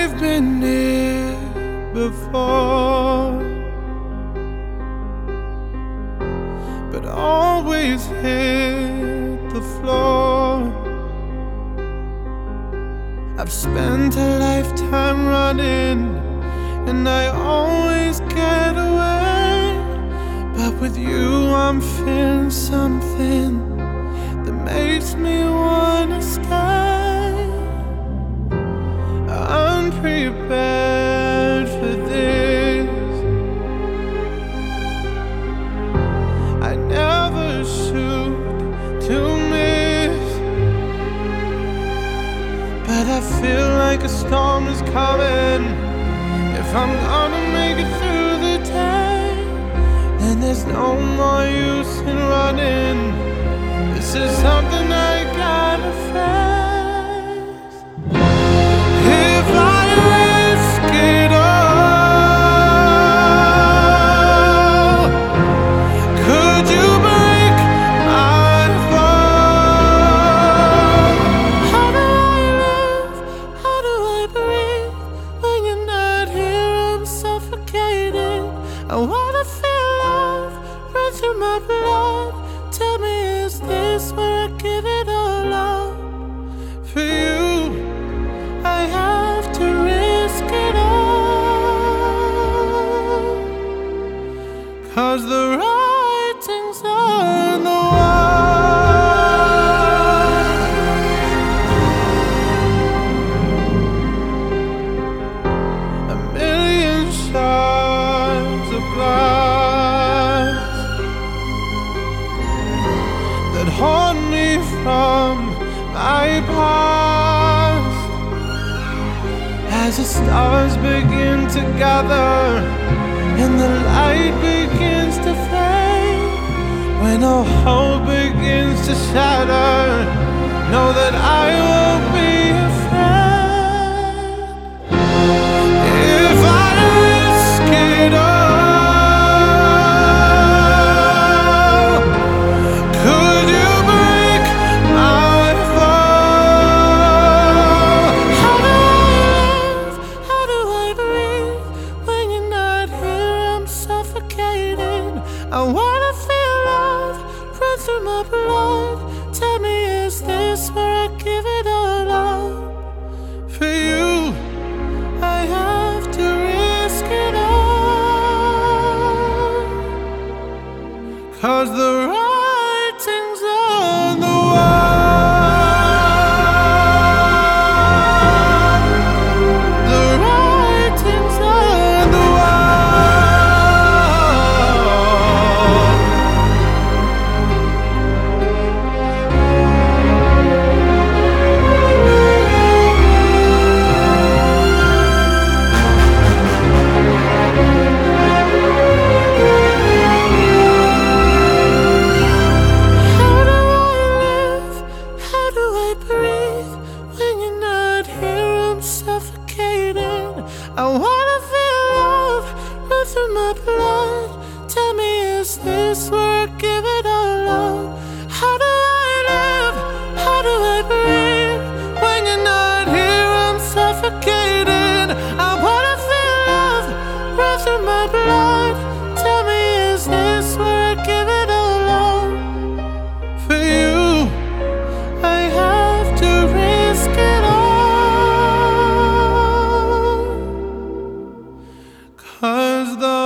I've been here before, but always hit the floor. I've spent a lifetime running, and I always get away. But with you I'm feeling something that makes me wanna stay. I'm prepared for this. I never shoot to miss, but I feel like a storm is coming. If I'm gonna make it through the day, then there's no more use in running. This is something I gotta face. If I risk it all, could you break my fall? How do I live? How do I breathe? When you're not here, I'm suffocating. I wanna feel love run through my blood. Tell me, is this where I give it all up? For you, I have to risk it all, 'cause the writing's on the wall. A million shards of glass that haunt me from my past. As the stars begin to gather and the light begins to fade, when all hope begins to shatter, know that I won't be afraid. If I risk it all, could you break my fall? How do I live? How do I breathe? When you're not here, I'm suffocating. I wanna feel love run through my blood. Tell me, is this where I give it all up? For you, I have to risk it all, 'cause the writing's on the wall. The writing's on the wall. How do I live? How do I breathe? When you're not here, I'm suffocating. I wanna feel love run through my blood. Tell me, is this where I give it all up? How do I live? How do I breathe? When you're not here, I'm suffocating. I wanna feel love run through my blood. Tell me, is this where I give it all up? For you, I have to risk it all, 'cause the